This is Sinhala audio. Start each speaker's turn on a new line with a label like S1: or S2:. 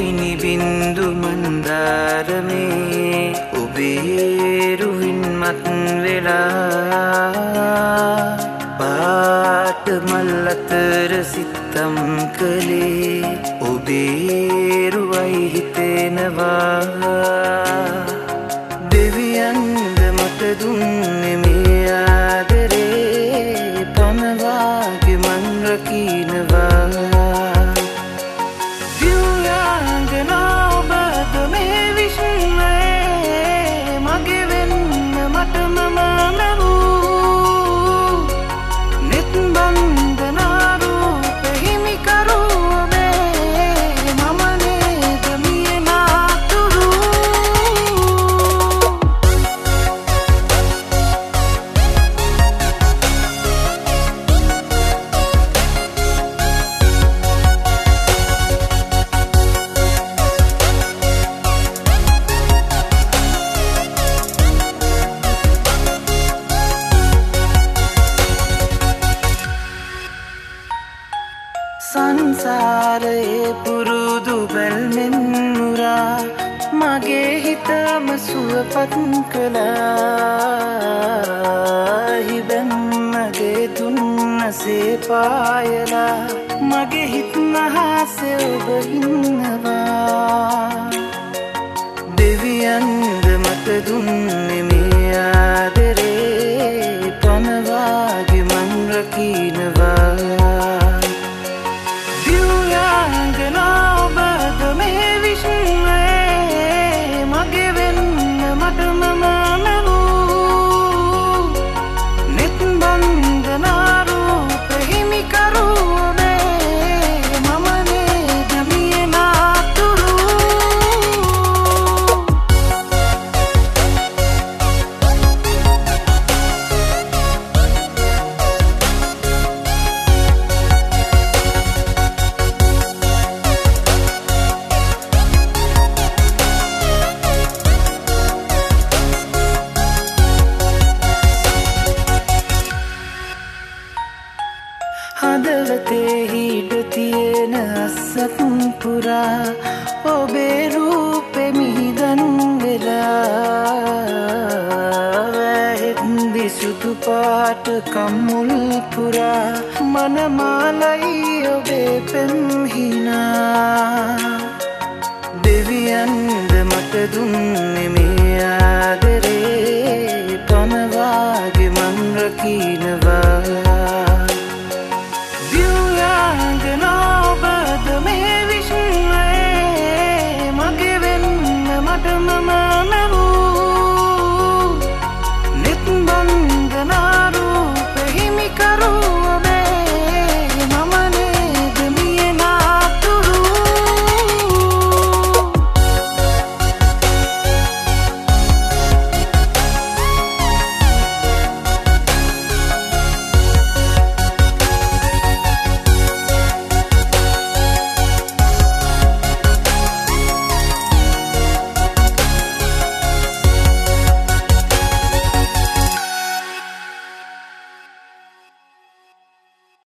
S1: ගිනි බින්දු මන්දාරමේ ඔබේ රුවින් මත් වෙලා පාට මල් අතර සිතම් කළේ ඔබේ රුවයි හිතෙනවා දෙවියන්ද මට දුන්නේ මේ ආදරේ පනවාගේ මං රකින්නවා සංසාරයේ පුරුදු බැල්මෙන් මුරා මගේ හිතම සුවපත් කළා හිබැන් මගේ දුන්නසේ පායලා මගේ හිත නහසේ ඔබ ඉන්නවා දෙවියන්ද මට දුන්නේ මේ ආදරේ පනවාගේ මං රකින්නවා හදවතේ හිඩ තියෙන අස්සක් පුරා ඔබේ රූපෙ මිහිදන් වෙලා වැහෙද්දි සුදු පාට කම්මුල් පුරා මනමාලයි ඔබේ පෙම්හිනා දෙවියන්ද මට දුන්නේ මේ ආදරේ පනවාගේ මං රකින්න